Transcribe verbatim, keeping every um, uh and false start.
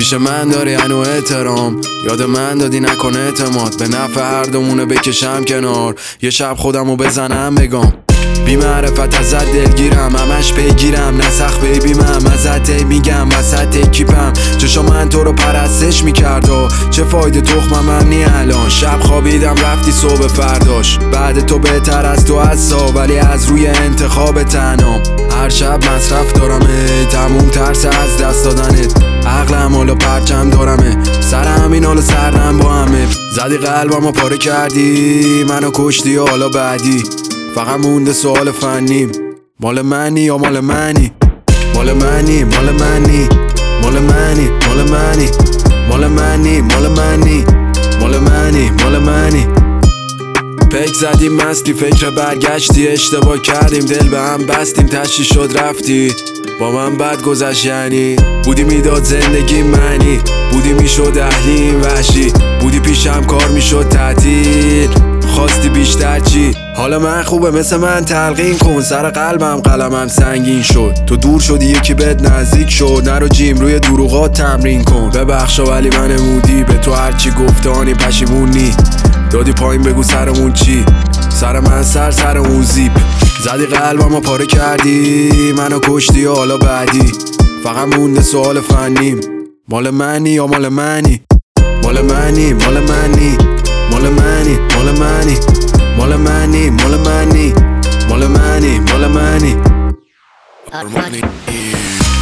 پیش من داری هنو احترام، یاد من دادی نکن اعتماد، به نفع هر دومونه بکشم کنار، یه شب خودمو بزنم بگم بی معرفت ازت دلگیرم، همش پیگیرم نسخ بیبی من ازت میگم وسط کیپم، چشا من تو رو پرستش میکرد و چه فایده تخمم هم نی الان، شب خوابیدم رفتی صبح فرداش، بعد تو بهتر از تو هستا ولی از روی انتخاب تنام، هر شب مصرف دارمه تموم ترس از دست دادنت، عقلم حالا پرچم دارمه سر همین حالا سردم با همه، زدی قلبمو پاره کردی منو کشتی و حالا بعدی فقط مونده سوال فنیم، مال منی یا مال منی، مال منی مال منی مال منی مال منی مال منی مال منی مال منی مال منی پیک زدیم مستی فکر برگشتی، اشتباه کردیم دل به هم بستیم تشی شد رفتی با من بد گذشت، یعنی بودی میداد زندگی منی، بودی میشد اهلیم وحشی، بودی پیشم کار میشد تعطیل، خواستی بیشتر چی؟ حالا من خوبه مثل من تلقین کن، سر قلبم قلمم سنگین شد، تو دور شدی یکی بهت نزدیک شد، نرو جیم روی دروغات تمرین کن، ببخشا ولی من مودی به تو هرچی گفتانی پشیمونی، دادی پایین بگو سرمون چی؟ سر من سر سر اون زیپ، زدی قلبمو پاره کردی منو کشتی و حالا بعدی فقط مونده سوال فنیم، مال منی یا مال منی، مال منی مال منی مال منی مال منی مال منی مال منی مال منی مال منی